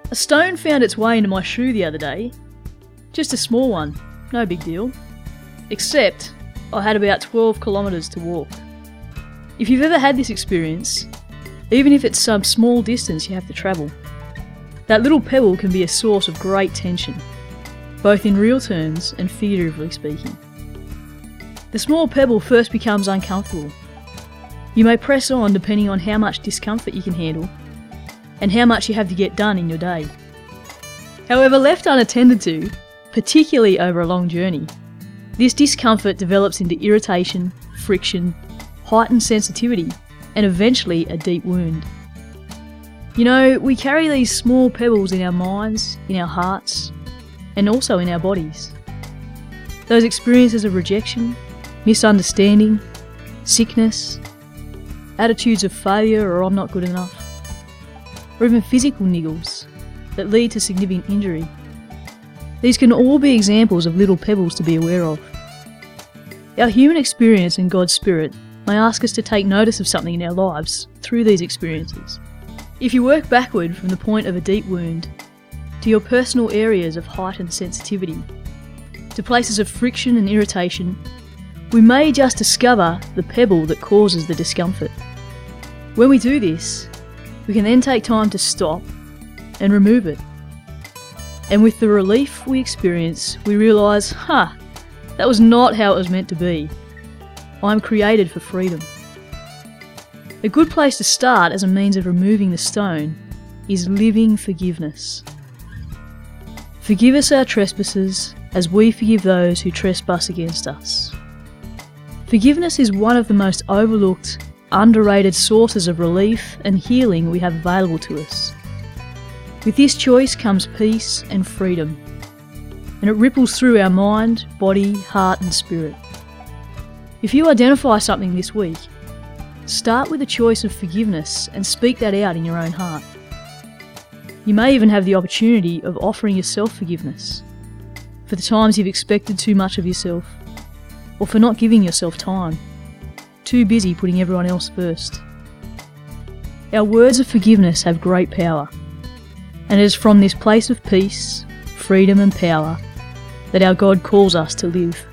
A stone found its way into my shoe the other day. Just a small one, no big deal. Except I had about 12 kilometres to walk. If you've ever had this experience, even if it's some small distance you have to travel, that little pebble can be a source of great tension, both in real terms and figuratively speaking. The small pebble first becomes uncomfortable. You may press on depending on how much discomfort you can handle and how much you have to get done in your day. However, left unattended to, particularly over a long journey, this discomfort develops into irritation, friction, heightened sensitivity, and eventually a deep wound. You know, we carry these small pebbles in our minds, in our hearts, and also in our bodies. Those experiences of rejection, misunderstanding, sickness, attitudes of failure or I'm not good enough, or even physical niggles that lead to significant injury. These can all be examples of little pebbles to be aware of. Our human experience and God's Spirit may ask us to take notice of something in our lives through these experiences. If you work backward from the point of a deep wound to your personal areas of heightened sensitivity, to places of friction and irritation, we may just discover the pebble that causes the discomfort. When we do this, we can then take time to stop and remove it. And with the relief we experience, we realise, that was not how it was meant to be. I'm created for freedom. A good place to start as a means of removing the stone is living forgiveness. Forgive us our trespasses as we forgive those who trespass against us. Forgiveness is one of the most overlooked, underrated sources of relief and healing we have available to us. With this choice comes peace and freedom, and it ripples through our mind, body, heart and spirit. If you identify something this week, start with a choice of forgiveness and speak that out in your own heart. You may even have the opportunity of offering yourself forgiveness for the times you've expected too much of yourself, or for not giving yourself time, too busy putting everyone else first. Our words of forgiveness have great power, and it is from this place of peace, freedom and power that our God calls us to live.